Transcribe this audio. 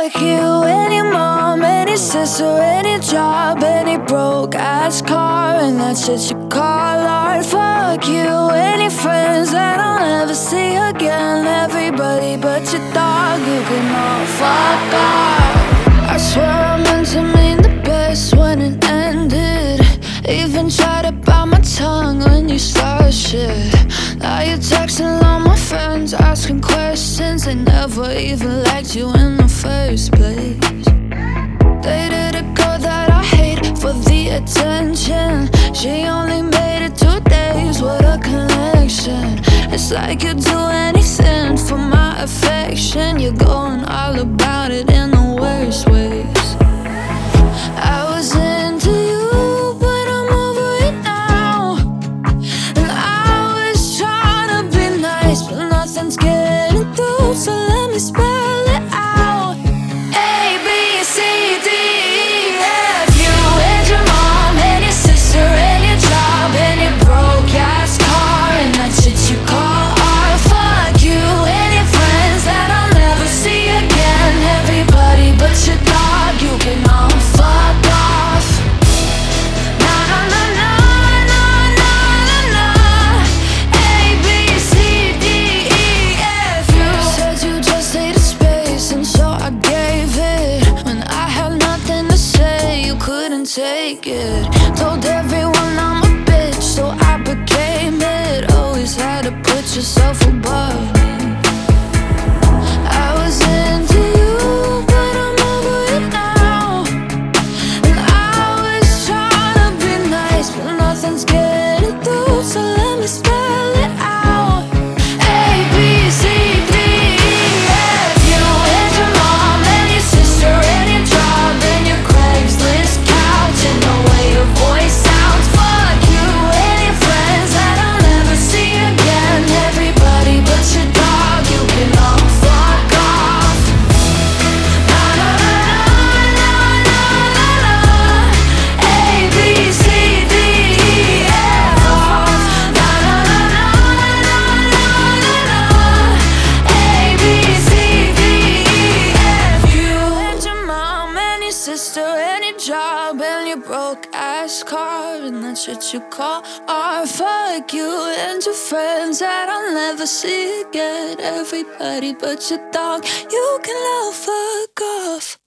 Fuck you and your mom and your sister and your job and your broke ass car and that shit you call art. Fuck you and your friends that I'll never see again. Everybody but your dog, you can all fuck off. I swear I meant to mean the best when it ended. Even tried to bite my tongue when you started shit. Now you're texting all my friends, asking questions. They never even liked you in the first place. Dated a girl that I hate for the attention. She only made it 2 days, what a connection. It's like you'd do anything for my affection. You're going all about it in the worst ways. I was into you, but I'm over it now. And I was trying to be nice, but nothing's getting through, so let me spell it out. A, B, C, D, E, F. You and your mom and your sister and your job and your broke ass car and that shit you call art. Fuck you and your friends that I'll never see again. Everybody but your dog, you can all fuck off. Na na na na na na na na. A, B, C, D, E, F. You said you just needed space, and so I gave it. When I had nothing to say, you couldn't take it. Told everyone I'm a bitch, so I became it. Always had to put yourself above me. I was into you, but I'm over it now. And I was trying to be nice, but nothing's getting through, so let me spell it out. A, B, C, D, E, F. You and your mom and your sister and your job and your Craigslist couch and the way your voice sounds. Fuck you and your friends that I'll never see again. Everybody but your dog, you can all fuck off. Na na na na na na na. A, B, C, D, E, F. Na na na na na na na. A, B, C, D, E, F. You and your mom and your sister and your job and your broke ass car and that shit you call art. Fuck you and your friends that I'll never see again. Everybody but your dog, you can all fuck off.